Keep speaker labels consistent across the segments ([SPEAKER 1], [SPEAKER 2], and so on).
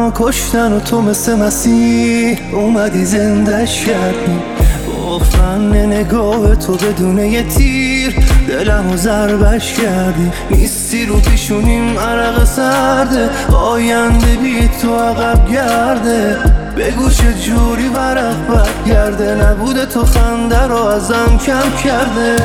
[SPEAKER 1] منو کشتن و تو مثل مسیح اومدی زندش کردی با فن نگاه تو بدون یه تیر دلمو ضربش کردی. نیستی رو پیشونیم عرق سرده، آینده بی تو عقب گرده. بگو چه جوری ورق برگرده، نبوده تو خنده رو ازم کم کرده.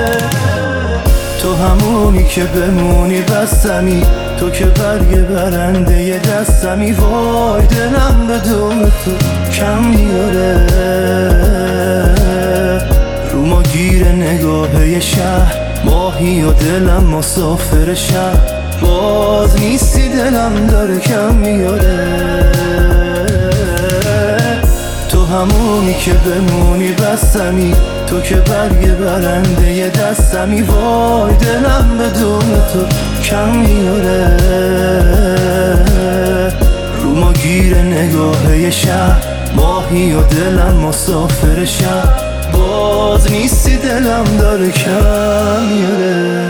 [SPEAKER 1] تو همونی که بمونی بستمی، تو که برگ برنده ی دستمی. وای دلم بدون تو کم میاره، رو ما گیر نگاه ی شهر ماهی و دلم مسافر شهر. باز نیستی دلم داره کم میاره. تو همونی که بمونی بستمی، تو که برگ برنده ی دستمی. وای دلم بدون تو کم میاره، رو ما گیر نگاه ی شهر ماهی و دلم مسافر شهر. باز نیستی دلم داره کم میاره.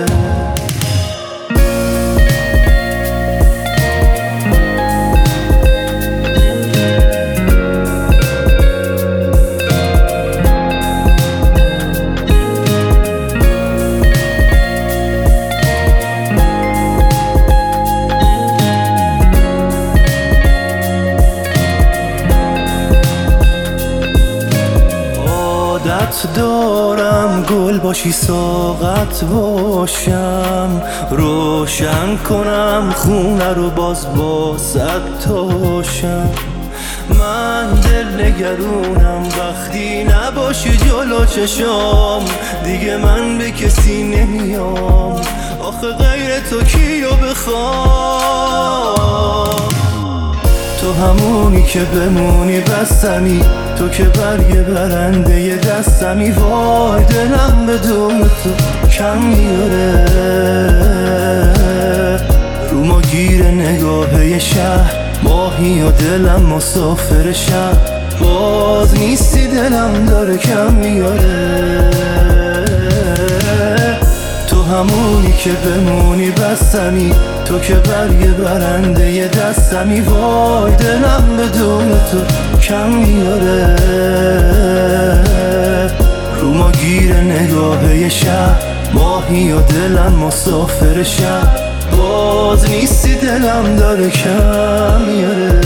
[SPEAKER 1] دارم گل باشی ساقت باشم، روشن کنم خونه رو باز با صد تاشم. من دل نگرونم وقتی نباشی جلو چشام، دیگه من به کسی نمیام، آخه غیر تو کیو بخوام. تو همونی که بمونی بستمی، تو که برگ برنده ی دستمی. وای دلم بدون تو کم میاره، رو ما گیر نگاه ی شهر ماهی و دلم مسافر شهر. باز نیستی دلم داره کم میاره. تو همونی که بمونی بستمی، تو که برگ برنده ی دستمی. وای دلم بدون تو کم میاره، رو ما گیر نگاه ی شهر ماهی و دلم مسافر شهر. باز نیستی دلم داره کم میاره.